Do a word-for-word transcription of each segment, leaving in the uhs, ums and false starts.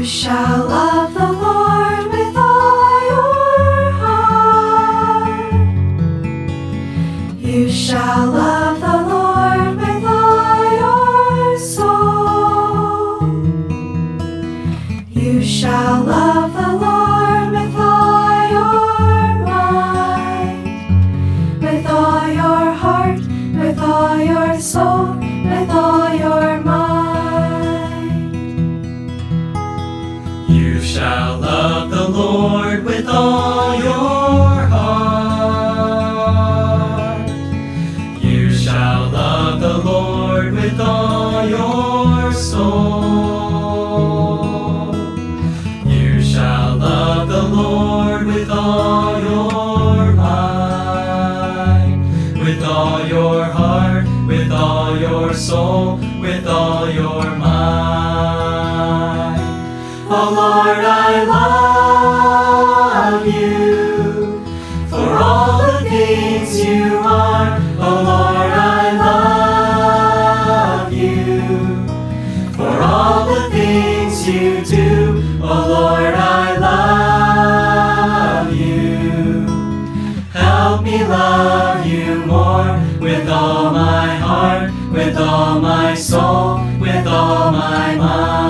shall love the Lord with all your heart. You shall love the Lord with all your soul. You shall love the Lord with all your mind, with all your heart, with all your soul, with all your mind. You shall love the Lord with all your heart. You shall love the Lord with all your soul. You shall love the Lord with all your mind, with all your heart, with all your soul, with all your mind. Oh Lord, I love you for all the things you are. Oh Lord, I love you for all the things you do. Oh Lord, I love you. Help me love you more with all my heart, with all my soul, with all my mind.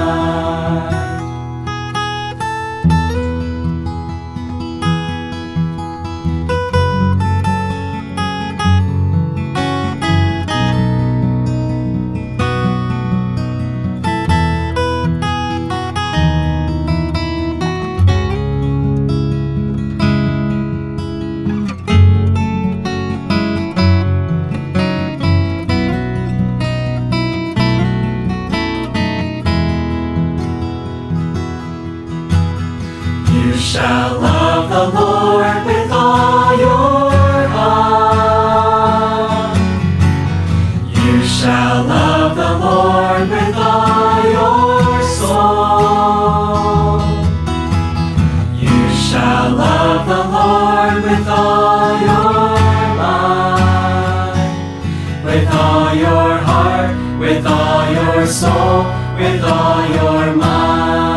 You shall love the Lord with all your heart. You shall love the Lord with all your soul. You shall love the Lord with all your mind, with all your heart, with all your soul, with all your mind.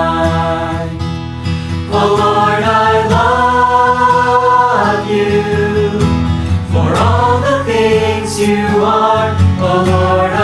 Oh Lord, I love you for all the things you are. Oh Lord,